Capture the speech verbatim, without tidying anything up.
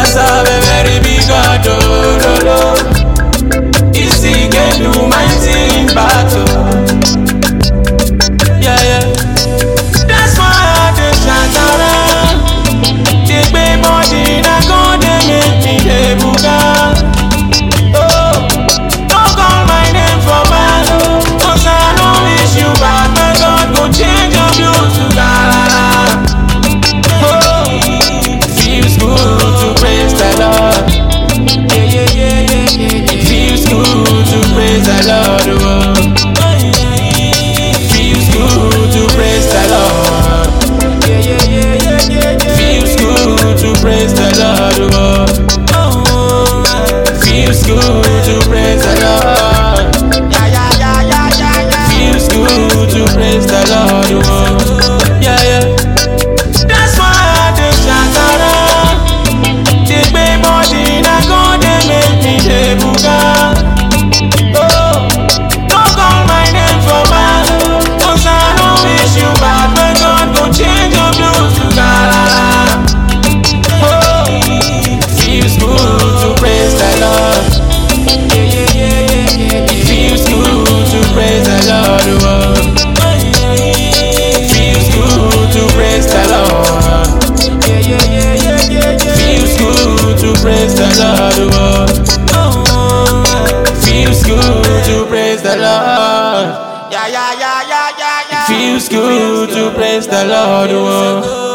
serve a very big God, oh, no, no. Easy can do mighty in battle. Yeah, yeah. That's why I just shout around. They pay body, I go, they make me the buga. Oh, don't call my name for bad, cause I don't wish you bad. My God go change your views to God. Oh, feels good to praise the Lord. Yeah, yeah, yeah, yeah, yeah. It feels good to praise the Lord. Oh, feels good to praise the Lord. Yeah, yeah, yeah, yeah, yeah, yeah. Feels good to praise the Lord. Oh, feels good to praise the Lord. Yeah, yeah, yeah, yeah, yeah, yeah. Feels good to praise the Lord. Oh, yeah, yeah. That's why I just shout around. They pay body, I go, they make me the buga. Oh, don't call my name for bad, cause I don't wish you bad. My God go change your blues to God. Oh, feels good to praise the Lord. Yeah, yeah, yeah, yeah, yeah. It feels good to praise the Lord. Oh, feels good to praise the Lord. Yeah, yeah, yeah, yeah, yeah, yeah. Feels good to praise the Lord. Oh, feels good to praise the Lord. Yeah, yeah, yeah, yeah, yeah, yeah. It feels good to praise the Lord. Oh.